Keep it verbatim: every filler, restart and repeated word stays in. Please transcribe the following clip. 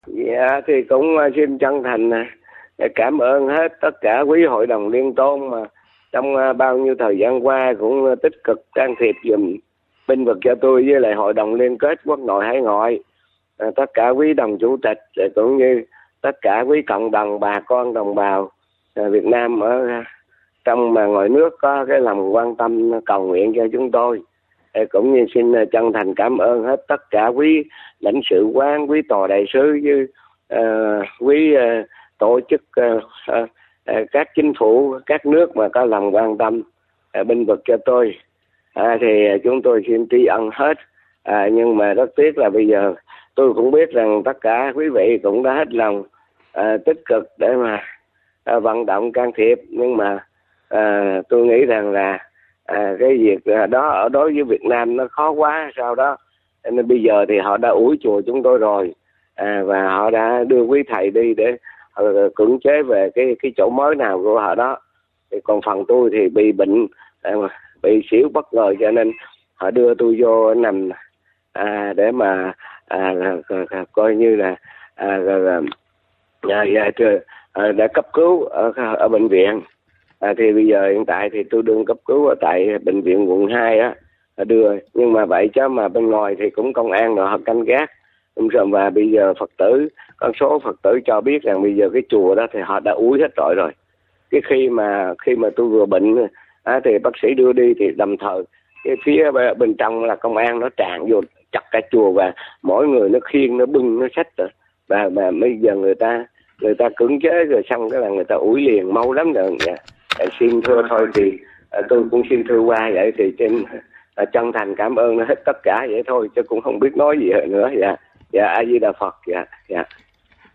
Dạ thì cũng uh, xin chân thành uh, cảm ơn hết tất cả quý hội đồng liên tôn mà trong uh, bao nhiêu thời gian qua cũng uh, tích cực can thiệp dùm binh vực cho tôi, với lại hội đồng liên kết quốc nội hải ngoại, uh, tất cả quý đồng chủ tịch uh, cũng như tất cả quý cộng đồng bà con đồng bào uh, Việt Nam ở uh, trong mà ngoài nước có cái lòng quan tâm cầu nguyện cho chúng tôi. Cũng như xin chân thành cảm ơn hết tất cả quý lãnh sự quán, quý tòa đại sứ với uh, quý uh, tổ chức uh, uh, uh, các chính phủ các nước mà có lòng quan tâm uh, binh vực cho tôi. À, thì uh, chúng tôi xin tri ân hết. À, nhưng mà rất tiếc là bây giờ tôi cũng biết rằng tất cả quý vị cũng đã hết lòng uh, tích cực để mà uh, vận động can thiệp, nhưng mà uh, tôi nghĩ rằng là À, cái việc đó ở đối với Việt Nam nó khó quá sau đó, nên bây giờ thì họ đã ủi chùa chúng tôi rồi, à, và họ đã đưa quý thầy đi để uh, cưỡng chế về cái cái chỗ mới nào của họ đó. Thì còn phần tôi thì bị bệnh, à, bị xỉu bất ngờ, cho nên họ đưa tôi vô nằm à, để mà à, à, coi như là à, à, à, à, à, để cấp cứu ở, ở bệnh viện. À, thì bây giờ hiện tại thì tôi đương cấp cứu ở tại bệnh viện quận hai á, đưa, nhưng mà vậy chứ mà bên ngoài thì cũng công an rồi họ canh gác. Và bây giờ Phật tử, con số Phật tử cho biết rằng bây giờ cái chùa đó thì họ đã úi hết trọi rồi. Cái khi mà khi mà tôi vừa bệnh á, thì bác sĩ đưa đi thì đồng thời cái phía bên trong là công an nó tràn vô chặt cả chùa, và mỗi người nó khiêng, nó bưng, nó xách rồi. Và mà bây giờ người ta người ta cưỡng chế rồi xong cái là người ta ủi liền mau lắm rồi. Dạ. Xin thưa thôi thì à, tôi cũng xin thưa qua vậy thì trên à, chân thành cảm ơn hết tất cả vậy thôi, chứ cũng không biết nói gì nữa. Dạ, dạ, A Di Đà Phật. Dạ, dạ.